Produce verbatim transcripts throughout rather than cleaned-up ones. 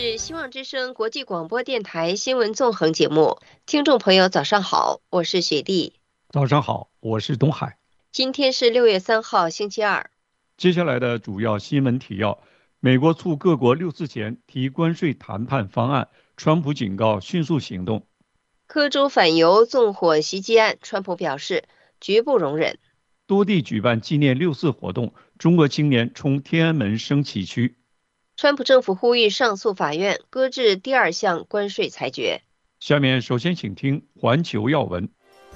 是希望之声国际广播电台新闻纵横节目，听众朋友早上好，我是雪莉。 早上好，我是东海。 今天是六月三号星期二。 接下来的主要新闻提要：美国促各国六四前提关税谈判方案，川普警告迅速行动。 科州反犹纵火袭击案，川普表示绝不容忍。 多地举办纪念六四活动，中国青年冲天安门升旗区。 川普政府呼吁上诉法院搁置第二项关税裁决。 下面首先请听环球要闻。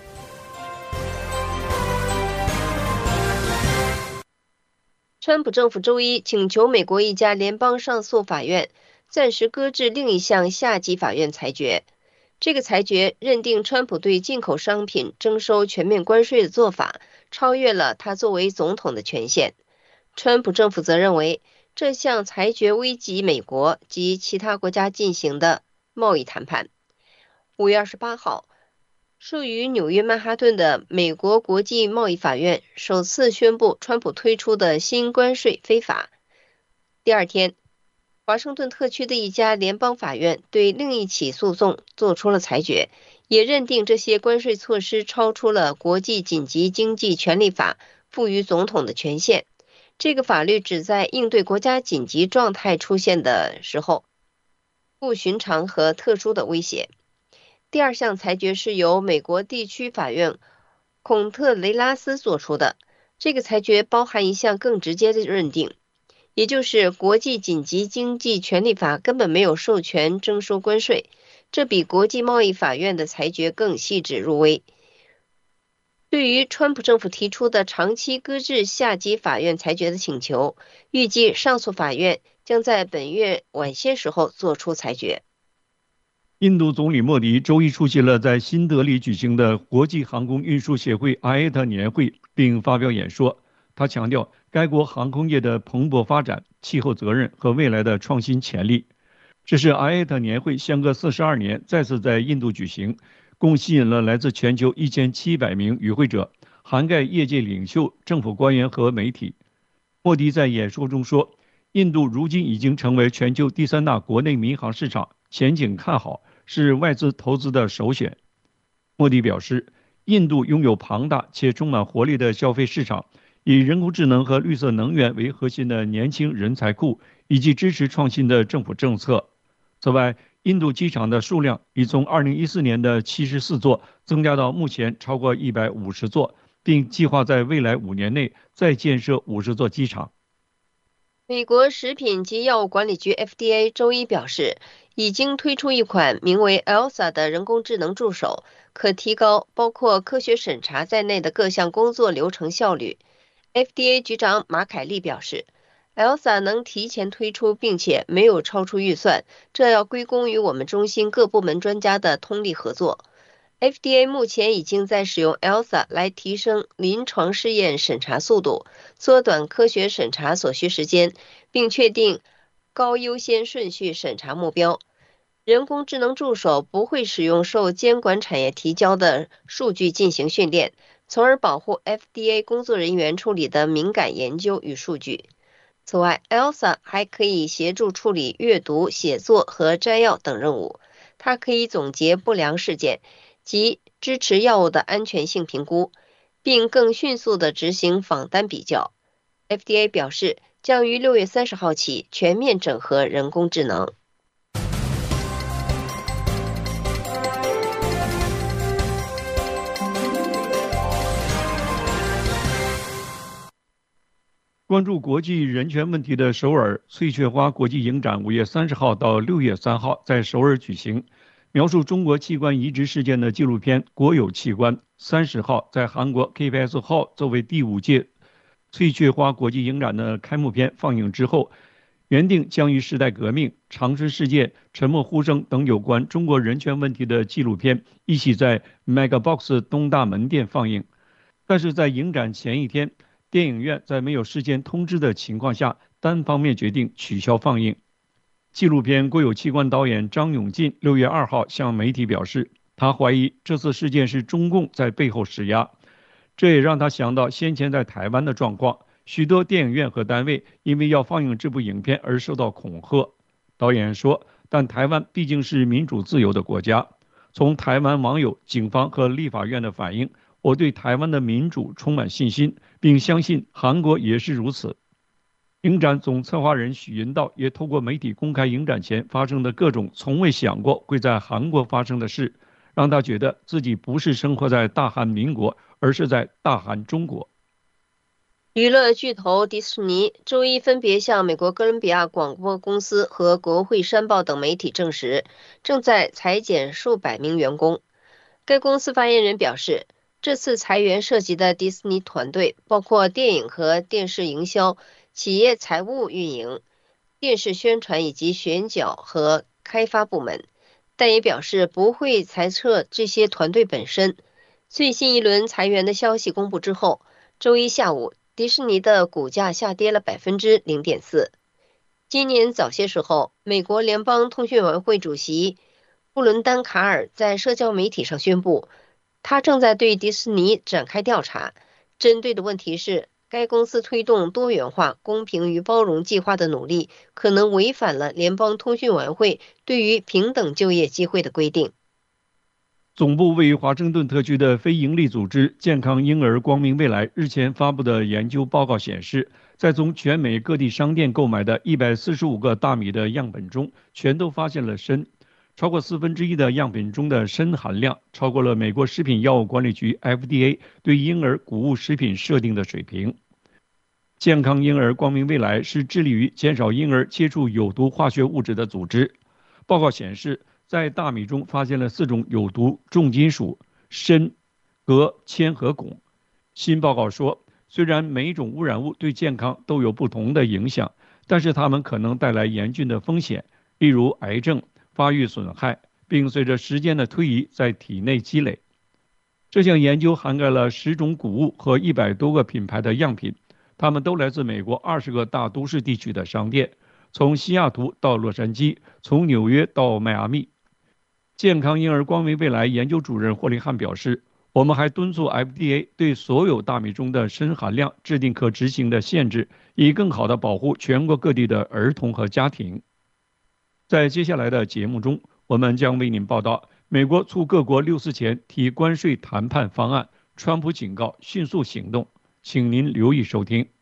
川普政府周一请求美国一家联邦上诉法院暂时搁置另一项下级法院裁决。这个裁决认定川普对进口商品征收全面关税的做法超越了他作为总统的权限。川普政府则认为这项裁决危及美国及其他国家进行的贸易谈判。五月二十八号，设于纽约曼哈顿的美国国际贸易法院首次宣布川普推出的新关税非法。第二天，华盛顿特区的一家联邦法院对另一起诉讼做出了裁决，也认定这些关税措施超出了国际紧急经济权利法赋予总统的权限。这个法律旨在应对国家紧急状态出现的时候不寻常和特殊的威胁。第二项裁决是由美国地区法院孔特雷拉斯做出的。这个裁决包含一项更直接的认定，也就是国际紧急经济权利法根本没有授权征收关税，这比国际贸易法院的裁决更细致入微。对于川普政府提出的长期搁置下级法院裁决的请求，预计上诉法院将在本月晚些时候作出裁决。 印度总理莫迪周一出席了在新德里举行的国际航空运输协会 I A T A 年会，并发表演说。他强调该国航空业的蓬勃发展、气候责任和未来的创新潜力。这是 I A T A 年会相隔四十二年再次在印度举行，共吸引了来自全球一千七百名与会者，涵盖业界领袖、政府官员和媒体。莫迪在演说中说，印度如今已经成为全球第三大国内民航市场，前景看好，是外资投资的首选。莫迪表示，印度拥有庞大且充满活力的消费市场，以人工智能和绿色能源为核心的年轻人才库，以及支持创新的政府政策。此外，印度机场的数量已从二零一四年的七十四座增加到目前超过一百五十座，并计划在未来五年内再建设五十座机场。 美国食品及药物管理局 F D A 周一表示，已经推出一款名为 Elsa 的人工智能助手，可提高包括科学审查在内的各项工作流程效率。F D A 局长马凯利表示， Elsa 能提前推出并且没有超出预算，这要归功于我们中心各部门专家的通力合作。F D A 目前已经在使用 Elsa 来提升临床试验审查速度，缩短科学审查所需时间，并确定高优先顺序审查目标。人工智能助手不会使用受监管产业提交的数据进行训练，从而保护 F D A 工作人员处理的敏感研究与数据。此外， Elsa 还可以协助处理阅读、写作和摘要等任务。它可以总结不良事件及支持药物的安全性评估，并更迅速地执行访单比较。F D A 表示，将于六月三十号起全面整合人工智能。 关注国际人权问题的首尔翠雀花国际影展五月三十号到六月三号在首尔举行。描述中国器官移植事件的纪录片《国有器官》三十号在韩国 K B S Hall 作为第五届翠雀花国际影展的开幕片放映之后，原定将于时代革命、长春事件、沉默呼声等有关中国人权问题的纪录片一起在 Megabox 东大门店放映。但是在影展前一天，电影院在没有事先通知的情况下，单方面决定取消放映。纪录片《国有器官》导演张永进六月二号向媒体表示，他怀疑这次事件是中共在背后施压。这也让他想到先前在台湾的状况，许多电影院和单位因为要放映这部影片而受到恐吓。导演说， 但台湾毕竟是民主自由的国家。从台湾网友、警方和立法院的反应，我对台湾的民主充满信心，并相信韩国也是如此。影展总策划人许银道也透过媒体公开影展前发生的各种从未想过会在韩国发生的事，让他觉得自己不是生活在大韩民国，而是在大韩中国。 娱乐巨头迪士尼周一分别向美国哥伦比亚广播公司和国会山报等媒体证实，正在裁减数百名员工。该公司发言人表示，这次裁员涉及的迪士尼团队包括电影和电视营销、企业财务运营、电视宣传以及选角和开发部门，但也表示不会裁撤这些团队本身。最新一轮裁员的消息公布之后，周一下午迪士尼的股价下跌了 百分之零点四。 今年早些时候，美国联邦通讯委员会主席布伦丹·卡尔在社交媒体上宣布，他正在对迪士尼展开调查，针对的问题是该公司推动多元化、公平与包容计划的努力可能违反了联邦通讯委员会对于平等就业机会的规定。 总部位于华盛顿特区的非营利组织健康婴儿光明未来日前发布的研究报告显示，在从全美各地商店购买的一百四十五个大米的样本中，全都发现了砷，超过四分之一的样品中的砷含量超过了美国食品药物管理局 F D A 对婴儿谷物食品设定的水平。健康婴儿光明未来是致力于减少婴儿接触有毒化学物质的组织。报告显示，在大米中发现了四种有毒重金属：砷、镉、铅和汞。新报告说，虽然每一种污染物对健康都有不同的影响，但是它们可能带来严峻的风险，例如癌症、发育损害，并随着时间的推移在体内积累。这项研究涵盖了十种谷物和一百多个品牌的样品，它们都来自美国二十个大都市地区的商店，从西雅图到洛杉矶，从纽约到迈阿密。健康婴儿光明未来研究主任霍利汉表示，我们还敦促 F D A 对所有大米中的砷含量制定可执行的限制，以更好地保护全国各地的儿童和家庭。在接下来的节目中，我们将为您报道美国促各国六四前提关税谈判方案，川普警告迅速行动，请您留意收听。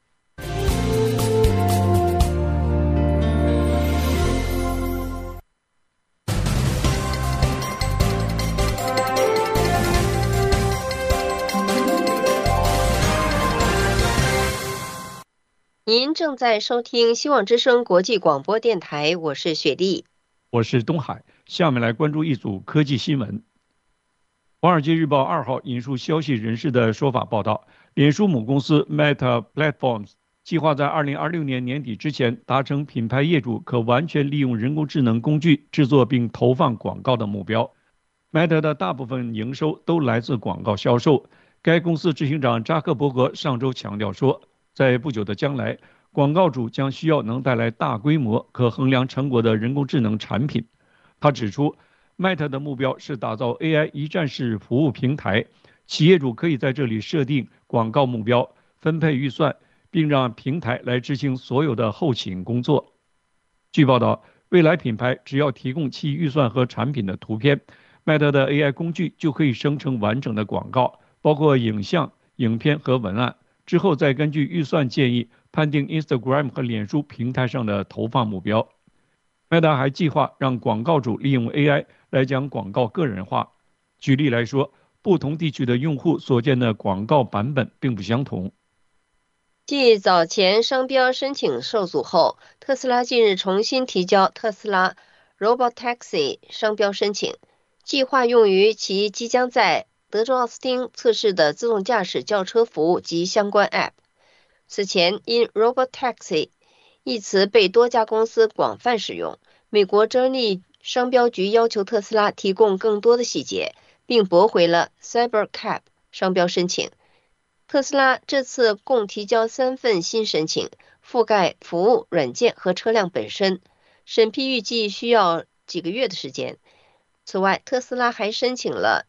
您正在收听希望之声国际广播电台，我是雪莉， 我是东海。下面来关注一组科技新闻。华尔街日报二号引述消息人士的说法报道，脸书母公司 Meta Platforms 计划在二零二六年年底之前达成品牌业主可完全利用人工智能工具制作并投放广告的目标。Meta 的大部分营收都来自广告销售。该公司执行长扎克伯格上周强调说，在不久的将来，广告主将需要能带来大规模、可衡量成果的人工智能产品。他指出 ，Meta 的目标是打造 A I 一站式服务平台，企业主可以在这里设定广告目标、分配预算，并让平台来执行所有的后勤工作。据报道，未来品牌只要提供其预算和产品的图片， Meta 的 A I 工具就可以生成完整的广告，包括影像、影片和文案。之后再根据预算建议判定 Instagram 和脸书平台上的投放目标。Meta 还计划让广告主利用 A I 来将广告个人化。举例来说，不同地区的用户所见的广告版本并不相同。 继早前商标申请受阻后，特斯拉近日重新提交特斯拉 Robotaxi 商标申请，计划用于其即将在德州奥斯汀测试的自动驾驶轿车服务及相关 App。 此前因 Robotaxi 一词被多家公司广泛使用，美国专利商标局要求特斯拉提供更多的细节，并驳回了 Cybercab 商标申请。特斯拉这次共提交三份新申请，覆盖服务、软件和车辆本身，审批预计需要几个月的时间。此外，特斯拉还申请了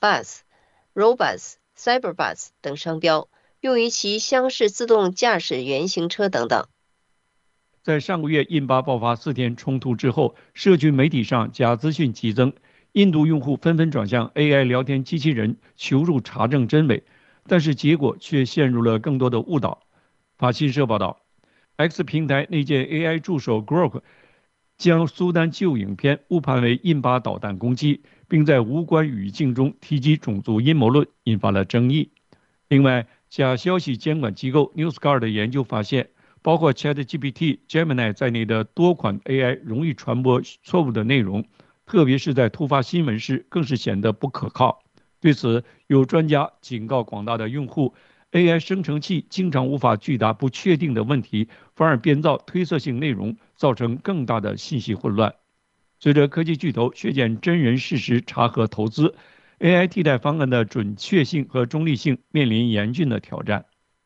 Robobus、Robus、Cyberbus 等商标，用于其厢式自动驾驶原型车等等。 在上个月印巴爆发四天冲突之后，社群媒体上假资讯激增，印度用户纷纷转向 A I 聊天机器人求助查证真伪，但是结果却陷入了更多的误导。法新社报道， X 平台内建 A I 助手 Grok 将苏丹旧影片误判为印巴导弹攻击，并在无关语境中提及种族阴谋论，引发了争议。另外，假消息监管机构 NewsGuard 的研究发现，包括 ChatGPT、Gemini 在内的多款 A I 容易传播错误的内容，特别是在突发新闻时更是显得不可靠。对此，有专家警告广大的用户， A I 生成器经常无法拒答不确定的问题，反而编造推测性内容，造成更大的信息混乱。随着科技巨头削减真人事实查核投资， A I 替代方案的准确性和中立性面临严峻的挑战。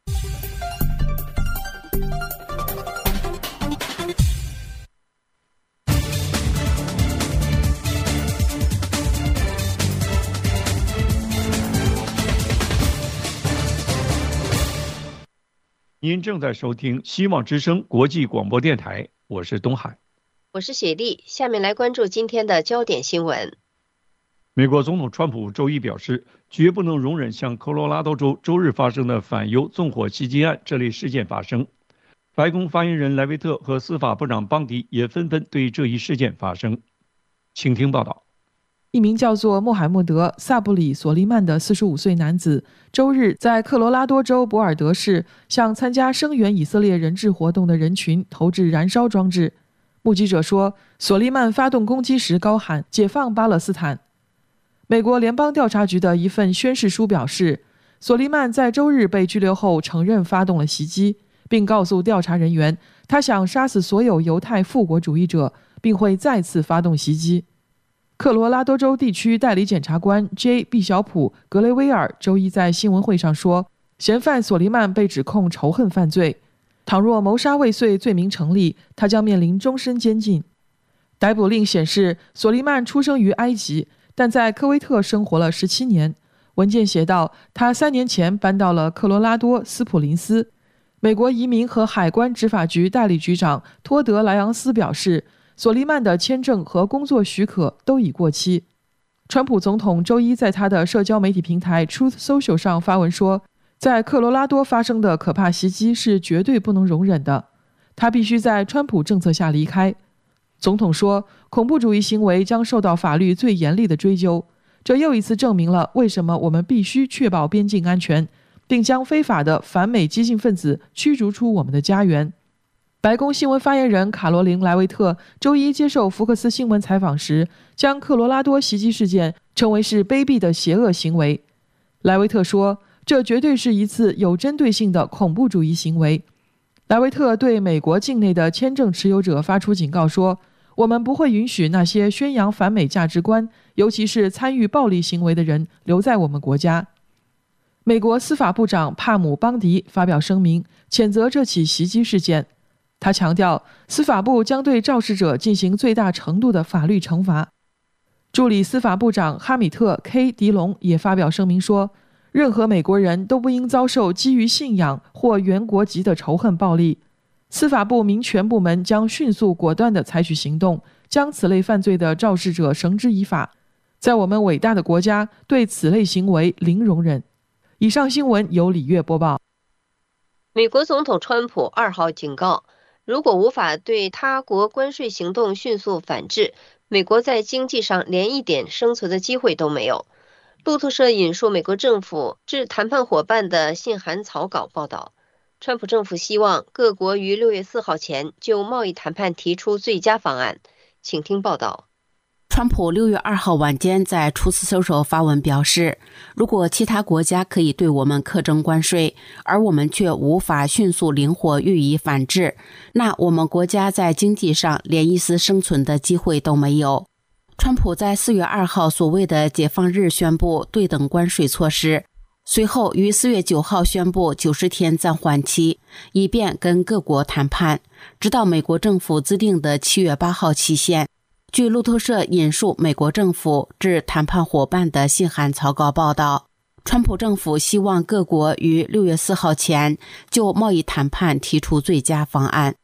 您正在收听希望之声国际广播电台，我是东海， 我是雪莉。下面来关注今天的焦点新闻。 美国总统川普周一表示，绝不能容忍像科罗拉多州周日发生的反犹纵火袭击案这类事件发生。白宫发言人莱维特和司法部长邦迪也纷纷对这一事件发声。请听报道。 一名叫做穆罕默德·萨布里·索利曼的四十五岁男子周日在科罗拉多州博尔德市向参加声援以色列人质活动的人群投掷燃烧装置。目击者说，索利曼发动攻击时高喊解放巴勒斯坦。美国联邦调查局的一份宣誓书表示，索利曼在周日被拘留后承认发动了袭击，并告诉调查人员他想杀死所有犹太复国主义者，并会再次发动袭击。科罗拉多州地区代理检察官 J. 毕晓普·格雷威尔周一在新闻会上说，嫌犯索利曼被指控仇恨犯罪，倘若谋杀未遂罪名成立，他将面临终身监禁。逮捕令显示，索利曼出生于埃及，但在科威特生活了十七年。文件写道，他三年前搬到了科罗拉多斯普林斯。美国移民和海关执法局代理局长托德·莱昂斯表示，索利曼的签证和工作许可都已过期。川普总统周一在他的社交媒体平台 Truth Social 上发文说，在科罗拉多发生的可怕袭击是绝对不能容忍的，他必须在川普政策下离开。总统说，恐怖主义行为将受到法律最严厉的追究，这又一次证明了为什么我们必须确保边境安全，并将非法的反美激进分子驱逐出我们的家园。白宫新闻发言人卡罗琳·莱维特周一接受福克斯新闻采访时，将科罗拉多袭击事件称为是卑鄙的邪恶行为。莱维特说，这绝对是一次有针对性的恐怖主义行为。莱维特对美国境内的签证持有者发出警告说，我们不会允许那些宣扬反美价值观，尤其是参与暴力行为的人留在我们国家。美国司法部长帕姆·邦迪发表声明，谴责这起袭击事件。他强调，司法部将对肇事者进行最大程度的法律惩罚。助理司法部长哈米特 ·K. 迪龙也发表声明说，任何美国人都不应遭受基于信仰或原国籍的仇恨暴力。司法部民权部门将迅速果断地采取行动，将此类犯罪的肇事者绳之以法。在我们伟大的国家，对此类行为零容忍。以上新闻由李月播报。 美国总统川普二号警告，如果无法对他国关税行动迅速反制，美国在经济上连一点生存的机会都没有。路透社引述美国政府致谈判伙伴的信函草稿报道，川普政府希望各国于六月四号前就贸易谈判提出最佳方案。请听报道。 川普六月二号晚间在Truth Social发文表示，如果其他国家可以对我们课征关税，而我们却无法迅速灵活予以反制，那我们国家在经济上连一丝生存的机会都没有。川普在四月二号所谓的解放日宣布对等关税措施，随后于四月九号宣布九十天暂缓期，以便跟各国谈判，直到美国政府制定的七月八号期限。据路透社引述美国政府致谈判伙伴的信函草稿报道，川普政府希望各国于六月四号前就贸易谈判提出最佳方案。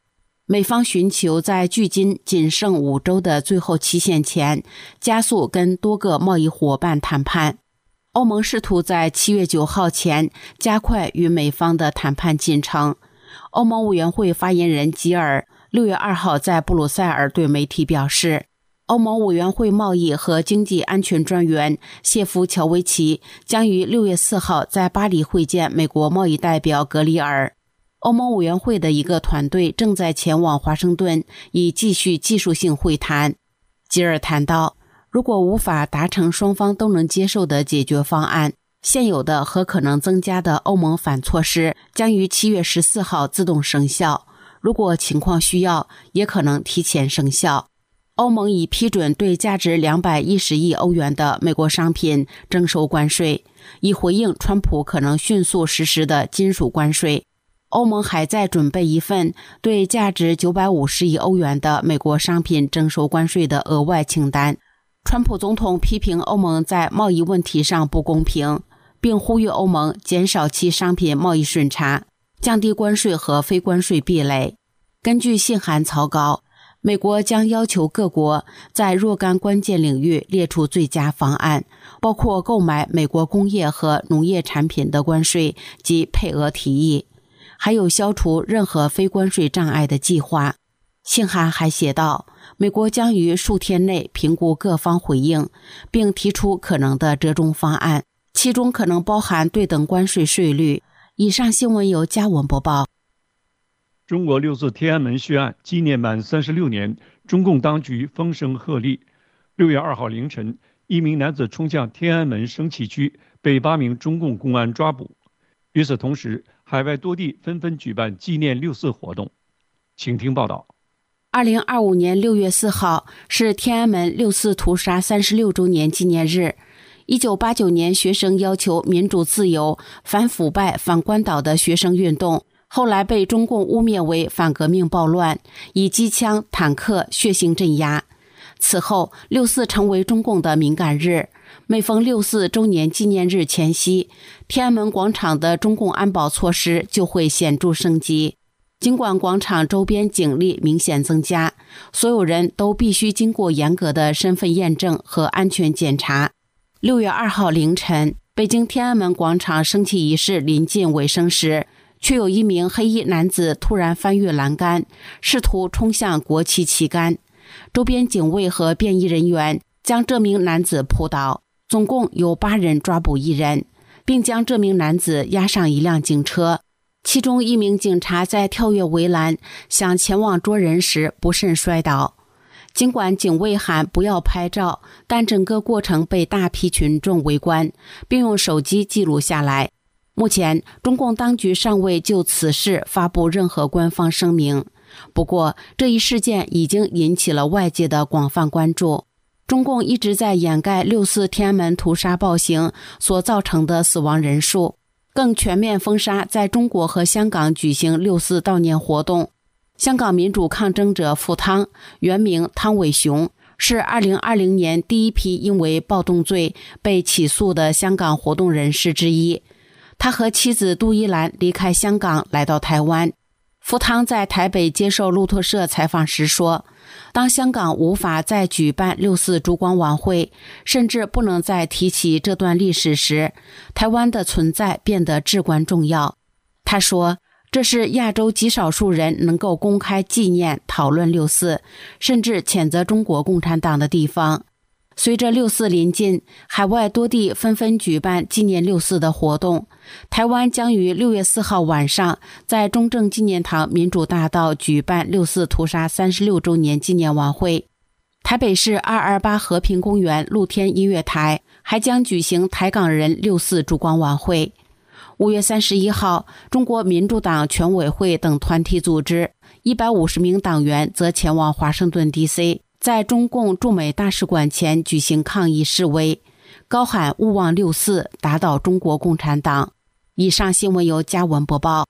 美方寻求在距今仅剩五周的最后期限前，加速跟多个贸易伙伴谈判。欧盟试图在七月九号前加快与美方的谈判进程。欧盟委员会发言人吉尔六月二号在布鲁塞尔对媒体表示，欧盟委员会贸易和经济安全专员谢夫乔维奇将于六月四号在巴黎会见美国贸易代表格里尔。欧盟委员会的一个团队正在前往华盛顿，以继续技术性会谈。吉尔谈到，如果无法达成双方都能接受的解决方案，现有的和可能增加的欧盟反措施将于七月十四号自动生效，如果情况需要，也可能提前生效。欧盟已批准对价值两百一十亿欧元的美国商品征收关税，以回应川普可能迅速实施的金属关税。欧盟还在准备一份对价值九百五十亿欧元的美国商品征收关税的额外清单。川普总统批评欧盟在贸易问题上不公平，并呼吁欧盟减少其商品贸易顺差，降低关税和非关税壁垒。根据信函草稿，美国将要求各国在若干关键领域列出最佳方案，包括购买美国工业和农业产品的关税及配额提议，还有消除任何非关税障碍的计划。信函还写道，美国将于数天内评估各方回应，并提出可能的折中方案，其中可能包含对等关税税率。以上新闻由嘉文播报。 中国六四天安门血案纪念满三十六年，中共当局风声鹤唳。六月二号凌晨，一名男子冲向天安门升旗区，被八名中共公安抓捕。与此同时，海外多地纷纷举办纪念六四活动。请听报道。 二零二五年六月四号是天安门六四屠杀三十六周年纪念日。一九八九年，学生要求民主自由、反腐败、反关岛的学生运动，后来被中共污蔑为反革命暴乱，以机枪、坦克血腥镇压。此后，六四成为中共的敏感日。每逢六四周年纪念日前夕，天安门广场的中共安保措施就会显著升级。尽管广场周边警力明显增加，所有人都必须经过严格的身份验证和安全检查。六月二号凌晨，北京天安门广场升旗仪式临近尾声时，却有一名黑衣男子突然翻越栏杆，试图冲向国旗旗杆。周边警卫和便衣人员将这名男子扑倒，总共有八人抓捕一人，并将这名男子押上一辆警车。其中一名警察在跳跃围栏想前往捉人时不慎摔倒。尽管警卫喊不要拍照，但整个过程被大批群众围观，并用手机记录下来。目前，中共当局尚未就此事发布任何官方声明。不过，这一事件已经引起了外界的广泛关注。中共一直在掩盖六四天安门屠杀暴行所造成的死亡人数，更全面封杀在中国和香港举行六四悼念活动。香港民主抗争者傅汤，原名汤伟雄，是二零二零年第一批因为暴动罪被起诉的香港活动人士之一。他和妻子杜依兰离开香港来到台湾。傅汤在台北接受路透社采访时说，当香港无法再举办六四烛光晚会，甚至不能再提起这段历史时，台湾的存在变得至关重要。他说，这是亚洲极少数人能够公开纪念、讨论六四，甚至谴责中国共产党的地方。随着六四临近，海外多地纷纷举办纪念六四的活动。台湾将于六月四号晚上在中正纪念堂民主大道举办六四屠杀三十六周年纪念晚会。台北市二二八和平公园露天音乐台还将举行台港人六四烛光晚会。五月三十一号，中国民主党全委会等团体组织一百五十名党员则前往华盛顿 D C， 在中共驻美大使馆前举行抗议示威，高喊勿忘六四，打倒中国共产党。以上新闻由嘉文播报。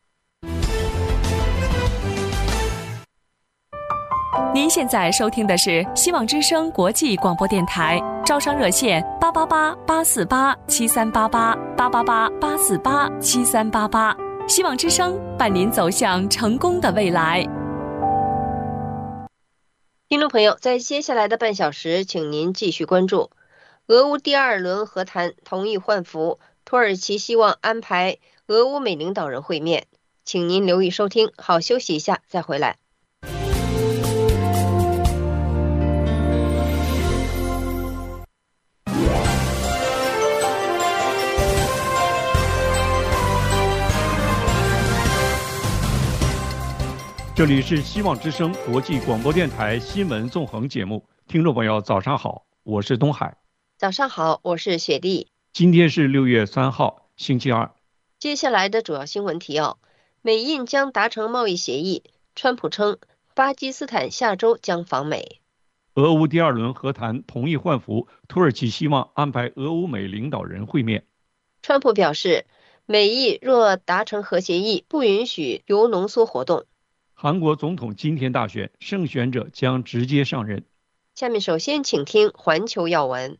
您现在收听的是希望之声国际广播电台，招商热线八八八八四八七三八八八八八八四八七三八八，希望之声伴您走向成功的未来。 听众朋友，在接下来的半小时，请您继续关注俄乌第二轮和谈同意换俘，土耳其希望安排俄乌美领导人会面，请您留意收听。好，休息一下再回来。 这里是希望之声国际广播电台新闻纵横节目，听众朋友早上好，我是东海。 早上好，我是雪莉。 今天是六月三号，星期二。 接下来的主要新闻提要：美印将达成贸易协议，川普称巴基斯坦下周将访美。 俄乌第二轮和谈同意换俘，土耳其希望安排俄乌美领导人会面。 川普表示，美伊若达成核协议，不允许铀浓缩活动。 韩国总统今天大选，胜选者将直接上任。 下面首先请听环球要闻。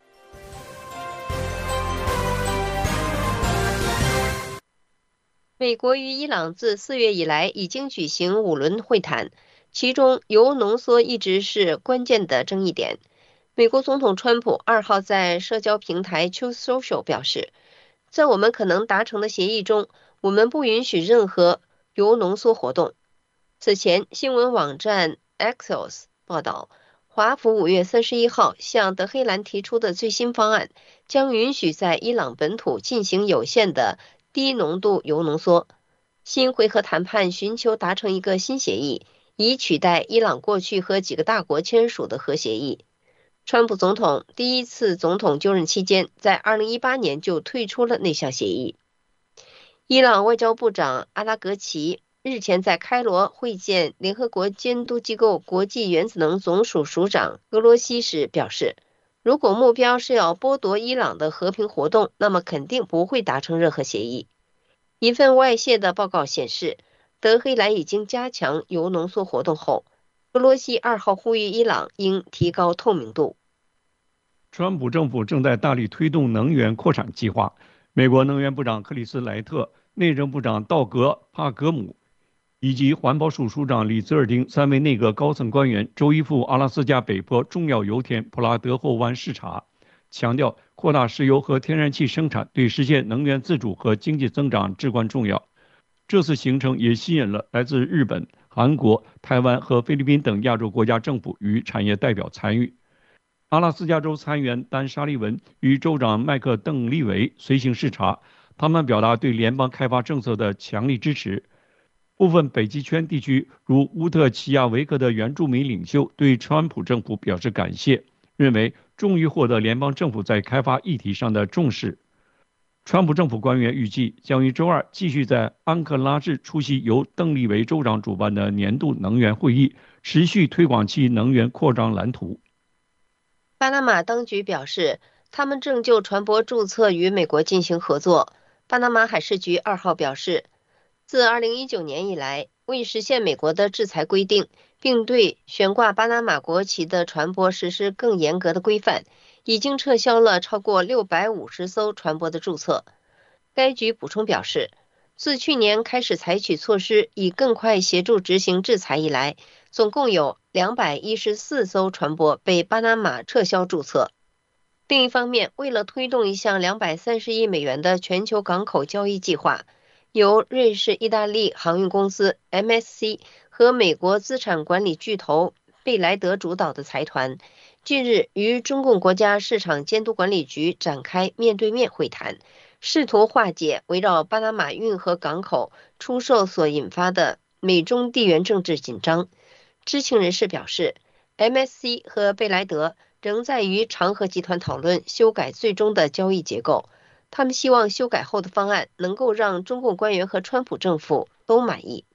美国与伊朗自四月以来已经举行五轮会谈，其中铀浓缩一直是关键的争议点。美国总统川普二号在社交平台 Truth Social 表示，在我们可能达成的协议中，我们不允许任何铀浓缩活动。此前，新闻网站 Axios 报道，华府五月三十一号向德黑兰提出的最新方案，将允许在伊朗本土进行有限的低浓度铀浓缩。新回合谈判寻求达成一个新协议，以取代伊朗过去和几个大国签署的核协议。川普总统第一次总统就任期间，在二零一八年就退出了那项协议。伊朗外交部长阿拉格齐日前在开罗会见联合国监督机构国际原子能总署署长俄罗西时表示，如果目标是要剥夺伊朗的和平活动，那么肯定不会达成任何协议。一份外泄的报告显示，德黑兰已经加强铀浓缩活动后，俄罗西二号呼吁伊朗应提高透明度。 川普政府正在大力推动能源扩产计划。美国能源部长克里斯莱特、内政部长道格帕格姆以及环保署署长李泽尔丁三位内阁高层官员周一赴阿拉斯加北坡重要油田普拉德霍湾视察，强调扩大石油和天然气生产对实现能源自主和经济增长至关重要。这次行程也吸引了来自日本、韩国、台湾和菲律宾等亚洲国家政府与产业代表参与。阿拉斯加州参议员丹·沙利文与州长麦克·邓利维随行视察，他们表达对联邦开发政策的强力支持。部分北极圈地区如乌特奇亚维克的原住民领袖对川普政府表示感谢，认为终于获得联邦政府在开发议题上的重视。川普政府官员预计将于周二继续在安克拉治出席由邓利维州长主办的年度能源会议，持续推广其能源扩张蓝图。 巴拿马当局表示，他们正就船舶注册与美国进行合作。巴拿马海事局二号表示，自二零一九年以来，为实现美国的制裁规定，并对悬挂巴拿马国旗的船舶实施更严格的规范，已经撤销了超过六百五十艘船舶的注册。该局补充表示，自去年开始采取措施以更快协助执行制裁以来，总共有两百一十四艘船舶被巴拿马撤销注册。另一方面，为了推动一项两百三十亿美元的全球港口交易计划，由瑞士意大利航运公司 M S C 和美国资产管理巨头贝莱德主导的财团，近日与中共国家市场监督管理局展开面对面会谈，试图化解围绕巴拿马运河港口出售所引发的美中地缘政治紧张。知情人士表示， M S C 和贝莱德仍在与长和集团讨论修改最终的交易结构。他们希望修改后的方案能够让中共官员和川普政府都满意。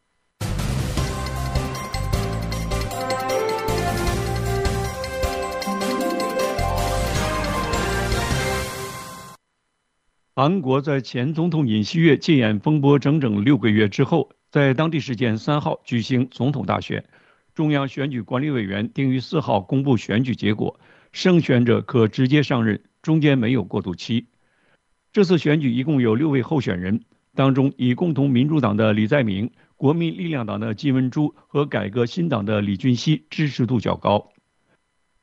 韩国在前总统尹锡悦戒严风波整整六个月之后，在当地时间三号举行总统大选。中央选举管理委员定于四号公布选举结果，胜选者可直接上任，中间没有过渡期。这次选举一共有六位候选人，当中以共同民主党的李在明、国民力量党的金文洙和改革新党的李俊熙支持度较高。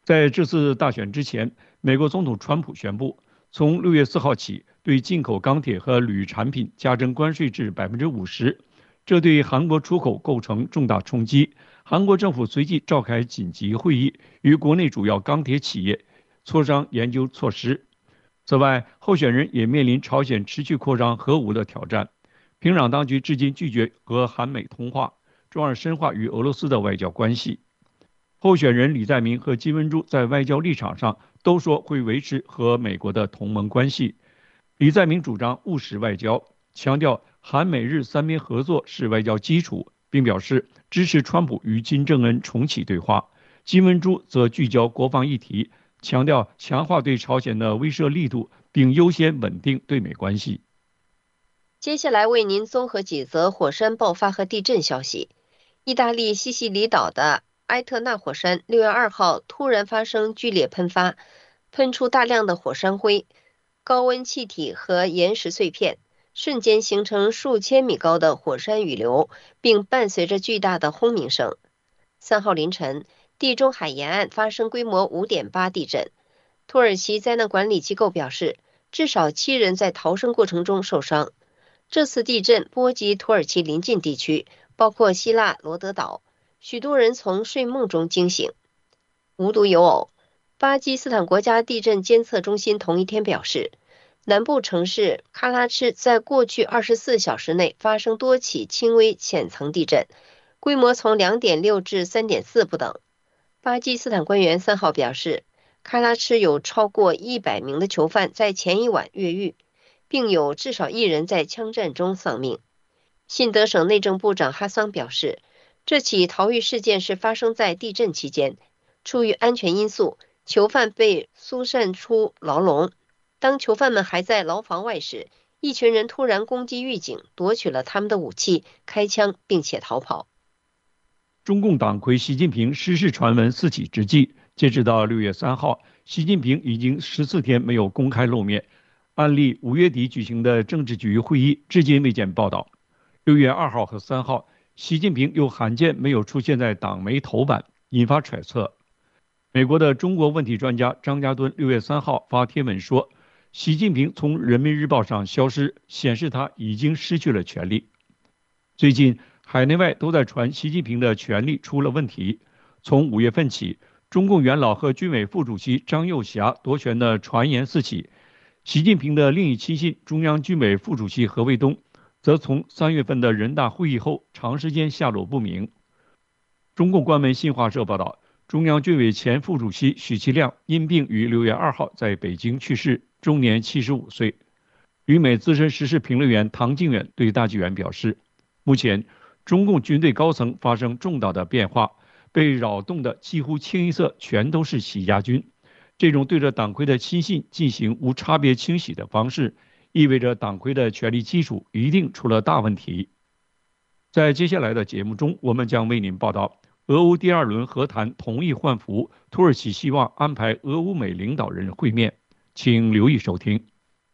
在这次大选之前，美国总统川普宣布，从六月四号起，对进口钢铁和铝产品加征关税至百分之五十，这对韩国出口构成重大冲击。韩国政府随即召开紧急会议，与国内主要钢铁企业磋商研究措施。此外，候选人也面临朝鲜持续扩张核武的挑战。平壤当局至今拒绝和韩美通话，从而深化与俄罗斯的外交关系。候选人李在明和金文洙在外交立场上都说会维持和美国的同盟关系。李在明主张务实外交，强调韩美日三边合作是外交基础，并表示支持川普与金正恩重启对话。金文洙则聚焦国防议题，强调强化对朝鲜的威慑力度，并优先稳定对美关系。 接下来为您综合几则火山爆发和地震消息。意大利西西里岛的埃特纳火山六月二号突然发生剧烈喷发，喷出大量的火山灰、高温气体和岩石碎片，瞬间形成数千米高的火山雨流，并伴随着巨大的轰鸣声。三号凌晨，地中海沿岸发生规模 五点八 地震。土耳其灾难管理机构表示，至少七人在逃生过程中受伤。这次地震波及土耳其邻近地区，包括希腊罗德岛，许多人从睡梦中惊醒。无独有偶，巴基斯坦国家地震监测中心同一天表示，南部城市喀拉赤在过去二十四小时内发生多起轻微浅层地震，规模从 两点六 至 三点四 不等。巴基斯坦官员三号表示，喀拉赤有超过一百名的囚犯在前一晚越狱，并有至少一人在枪战中丧命。信德省内政部长哈桑表示，这起逃狱事件是发生在地震期间，出于安全因素，囚犯被疏散出牢笼。当囚犯们还在牢房外时，一群人突然攻击狱警，夺取了他们的武器，开枪并且逃跑。 中共党魁习近平失事传闻四起之际，截止到六月三号，习近平已经十四天没有公开露面。按例五月底举行的政治局会议至今未见报道。六月二号和三号，习近平又罕见没有出现在党媒头版，引发揣测。美国的中国问题专家张家敦六月三号发帖文说，习近平从人民日报上消失，显示他已经失去了权力。最近海内外都在传习近平的权力出了问题。从五月份起，中共元老和军委副主席张又侠夺权的传言四起。习近平的另一亲信中央军委副主席何卫东，则从三月份的人大会议后长时间下落不明。中共官媒新华社报道，中央军委前副主席许其亮因病于六月二号在北京去世，终年七十五岁。旅美资深时事评论员唐靖远对大纪元表示，目前中共军队高层发生重大的变化，被扰动的几乎清一色全都是习家军。这种对着党魁的亲信进行无差别清洗的方式，意味着党魁的权力基础一定出了大问题。在接下来的节目中，我们将为您报道俄乌第二轮和谈同意换俘，土耳其希望安排俄乌美领导人会面，请留意收听。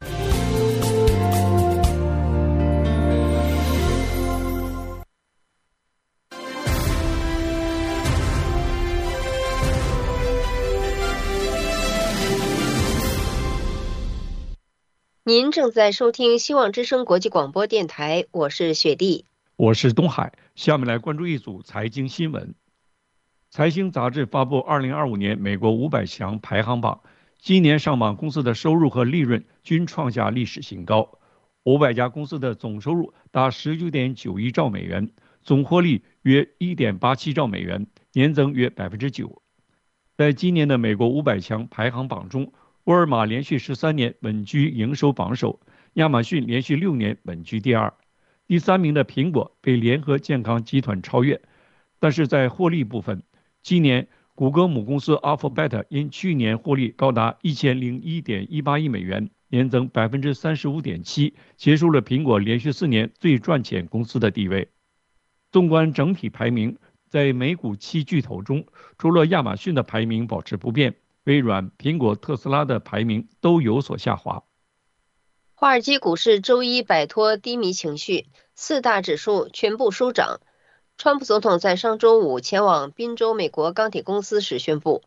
您正在收听希望之声国际广播电台，我是雪莉， 我是东海。下面来关注一组财经新闻。财星杂志发布二零二五年美国五百强排行榜，今年上榜公司的收入和利润均创下历史新高。五百家公司的总收入达 十九点九一兆美元，总获利约 一点八七兆美元，年增约 百分之九。在今年的美国五百强排行榜中，沃尔玛连续十三年稳居营收榜首，亚马逊连续六年稳居第二，第三名的苹果被联合健康集团超越。但是在获利部分，今年谷歌母公司 Alphabet 因去年获利高达 一千零一点一八亿美元，年增 百分之三十五点七， 结束了苹果连续四年最赚钱公司的地位。纵观整体排名，在美股七巨头中，除了亚马逊的排名保持不变，微软、苹果、特斯拉的排名都有所下滑。 华尔街股市周一摆脱低迷情绪，四大指数全部收涨。川普总统在上周五前往宾州美国钢铁公司时宣布，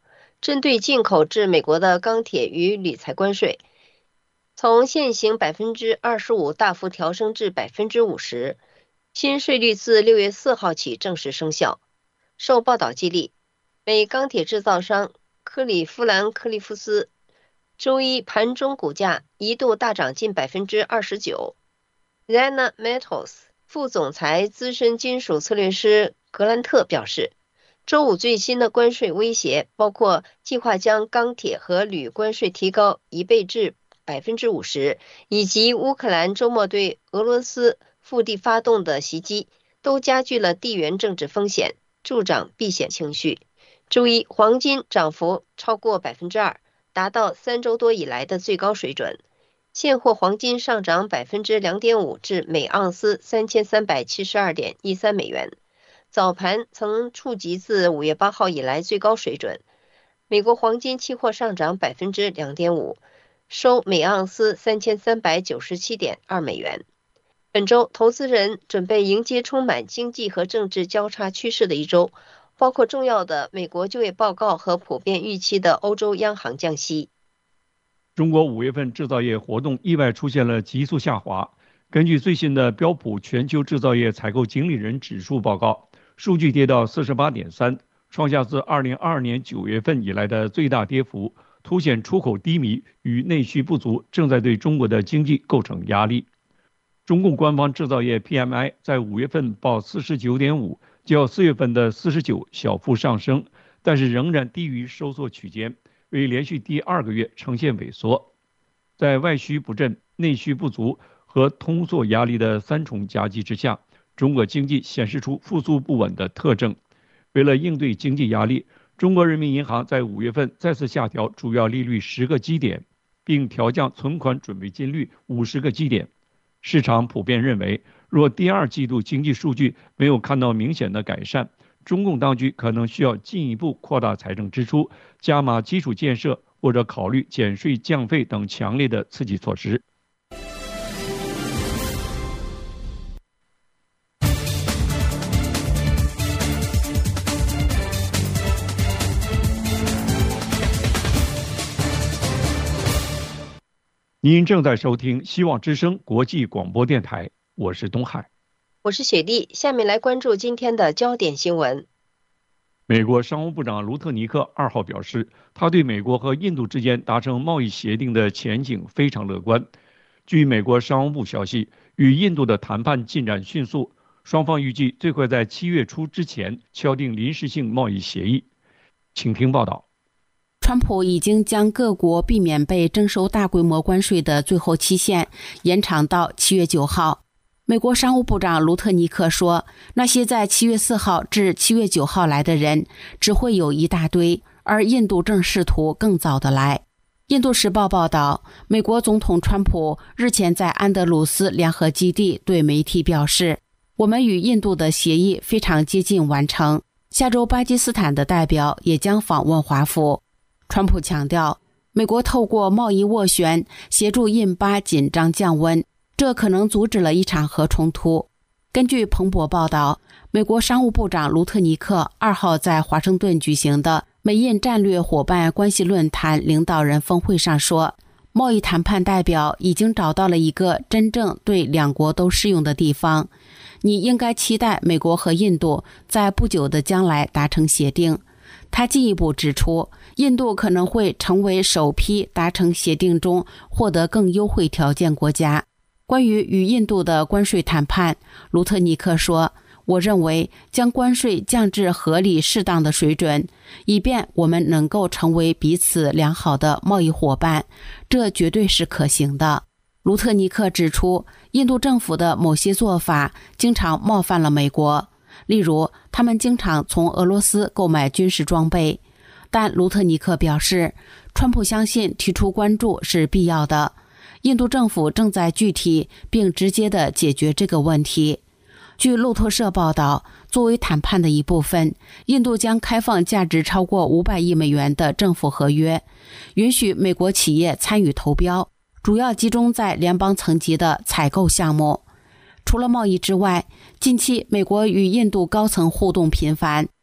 针对进口至美国的钢铁与铝材关税，从现行 百分之二十五 大幅调升至 百分之五十， 新税率自六月四号起正式生效。受报道激励，美钢铁制造商克里夫兰克利夫斯周一盘中股价一度大涨近 百分之二十九。 Zenna Metals 副总裁资深金属策略师格兰特表示，周五最新的关税威胁包括计划将钢铁和铝关税提高一倍至 百分之五十， 以及乌克兰周末对俄罗斯腹地发动的袭击，都加剧了地缘政治风险，助长避险情绪。周一，黄金涨幅超过 百分之二， 达到三周多以来的最高水准。现货黄金上涨 百分之二点五 至每盎司 三千三百七十二点一三美元。早盘曾触及自五月八号以来最高水准。美国黄金期货上涨 百分之二点五， 收每盎司 三千三百九十七点二美元。本周投资人准备迎接充满经济和政治交叉趋势的一周，包括重要的美国就业报告和普遍预期的欧洲央行降息。 中国五月份制造业活动意外出现了急速下滑。根据最新的标普全球制造业采购经理人指数报告，数据跌到 四十八点三， 创下自二零二二年九月份以来的最大跌幅，凸显出口低迷与内需不足正在对中国的经济构成压力。中共官方制造业 P M I 在五月份报 四十九点五， 较四月份的四十九小幅上升，但是仍然低于收缩区间，为连续第二个月呈现萎缩。在外需不振、内需不足和通缩压力的三重夹击之下，中国经济显示出复苏不稳的特征。为了应对经济压力，中国人民银行在五月份再次下调主要利率十个基点，并调降存款准备金率五十个基点。市场普遍认为，若第二季度经济数据没有看到明显的改善，中共当局可能需要进一步扩大财政支出，加码基础建设，或者考虑减税降费等强烈的刺激措施。您正在收听希望之声国际广播电台，我是东海， 我是雪莉。下面来关注今天的焦点新闻。 美国商务部长卢特尼克二号表示，他对美国和印度之间达成贸易协定的前景非常乐观。据美国商务部消息，与印度的谈判进展迅速，双方预计最快在七月初之前敲定临时性贸易协议。请听报道。 川普已经将各国避免被征收大规模关税的最后期限延长到七月九号。美国商务部长卢特尼克说，那些在七月四号至七月九号来的人只会有一大堆，而印度正试图更早的来。印度时报报道，美国总统川普日前在安德鲁斯联合基地对媒体表示，我们与印度的协议非常接近完成，下周巴基斯坦的代表也将访问华府。川普强调，美国透过贸易斡旋协助印巴紧张降温，这可能阻止了一场核冲突。根据彭博报道，美国商务部长卢特尼克二号在华盛顿举行的美印战略伙伴关系论坛领导人峰会上说，贸易谈判代表已经找到了一个真正对两国都适用的地方。你应该期待美国和印度在不久的将来达成协定。他进一步指出，印度可能会成为首批达成协定中获得更优惠条件国家。关于与印度的关税谈判，卢特尼克说，我认为将关税降至合理适当的水准，以便我们能够成为彼此良好的贸易伙伴，这绝对是可行的。卢特尼克指出，印度政府的某些做法经常冒犯了美国，例如他们经常从俄罗斯购买军事装备。但卢特尼克表示，川普相信提出关注是必要的，印度政府正在具体并直接地解决这个问题。据路透社报道，作为谈判的一部分，印度将开放价值超过五百亿美元的政府合约，允许美国企业参与投标，主要集中在联邦层级的采购项目。除了贸易之外，近期美国与印度高层互动频繁。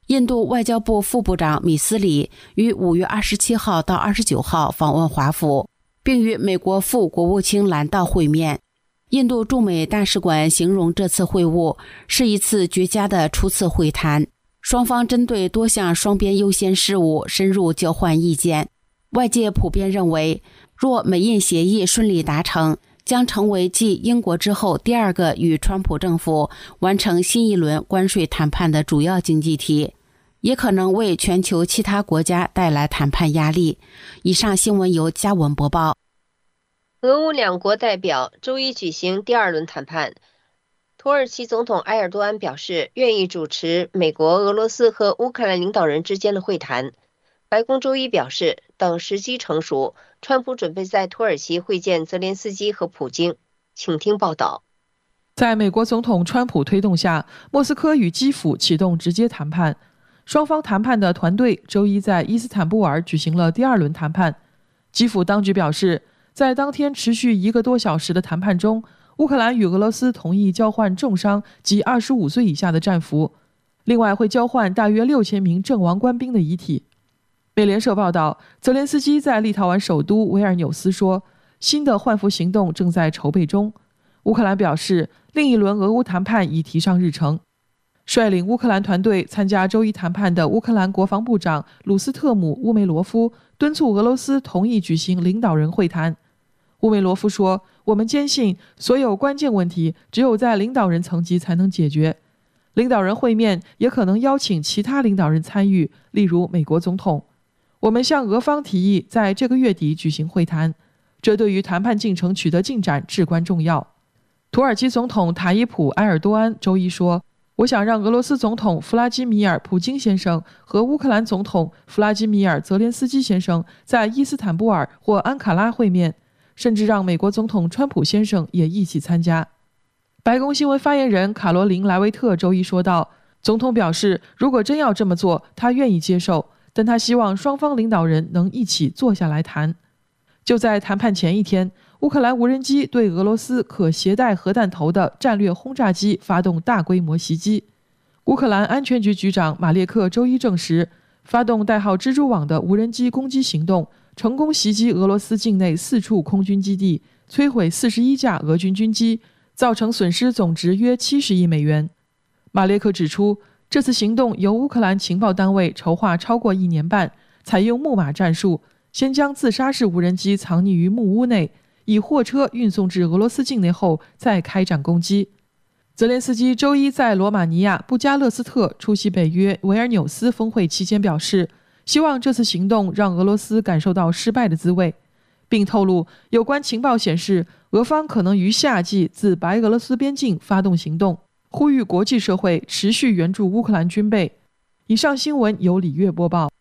印度外交部副部长米斯里于五月二十七号到二十九号访问华府，并与美国副国务卿兰道会面。印度驻美大使馆形容这次会晤是一次绝佳的初次会谈，双方针对多项双边优先事务深入交换意见。外界普遍认为，若美印协议顺利达成，将成为继英国之后第二个与川普政府完成新一轮关税谈判的主要经济体，也可能为全球其他国家带来谈判压力。以上新闻由嘉文播报。 俄乌两国代表周一举行第二轮谈判。土耳其总统埃尔多安表示愿意主持美国、俄罗斯和乌克兰领导人之间的会谈。白宫周一表示，等时机成熟，川普准备在土耳其会见泽连斯基和普京。请听报道。 在美国总统川普推动下，莫斯科与基辅启动直接谈判。双方谈判的团队周一在伊斯坦布尔举行了第二轮谈判。基辅当局表示，在当天持续一个多小时的谈判中，乌克兰与俄罗斯同意交换重伤及二十五岁以下的战俘，另外会交换大约六千名阵亡官兵的遗体。美联社报道，泽连斯基在立陶宛首都维尔纽斯说，新的换俘行动正在筹备中。乌克兰表示，另一轮俄乌谈判已提上日程。率领乌克兰团队参加周一谈判的乌克兰国防部长鲁斯特姆·乌梅罗夫敦促俄罗斯同意举行领导人会谈。乌梅罗夫说，我们坚信所有关键问题只有在领导人层级才能解决。领导人会面也可能邀请其他领导人参与，例如美国总统。我们向俄方提议在这个月底举行会谈，这对于谈判进程取得进展至关重要。土耳其总统塔伊普·埃尔多安周一说，我想让俄罗斯总统弗拉基米尔·普京先生和乌克兰总统弗拉基米尔·泽连斯基先生在伊斯坦布尔或安卡拉会面，甚至让美国总统川普先生也一起参加。白宫新闻发言人卡罗琳·莱维特周一说道，总统表示，如果真要这么做，他愿意接受，但他希望双方领导人能一起坐下来谈。就在谈判前一天，乌克兰无人机对俄罗斯可携带核弹头的战略轰炸机发动大规模袭击。乌克兰安全局局长马列克周一证实，发动代号蜘蛛网的无人机攻击行动成功袭击俄罗斯境内四处空军基地，摧毁四十一架俄军军机，造成损失总值约七十亿美元。马列克指出，这次行动由乌克兰情报单位筹划超过一年半，采用木马战术，先将自杀式无人机藏匿于木屋内，以货车运送至俄罗斯境内后再开展攻击。泽连斯基周一在罗马尼亚布加勒斯特出席北约维尔纽斯峰会期间表示，希望这次行动让俄罗斯感受到失败的滋味，并透露有关情报显示，俄方可能于夏季自白俄罗斯边境发动行动，呼吁国际社会持续援助乌克兰军备。以上新闻由李月播报。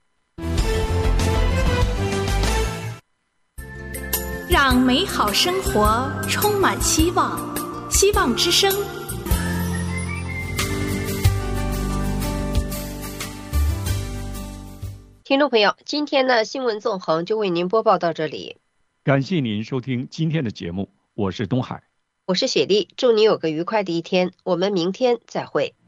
让美好生活充满希望，希望之声。 听众朋友，今天的新闻纵横就为您播报到这里， 感谢您收听今天的节目，我是东海， 我是雪莉，祝你有个愉快的一天，我们明天再会。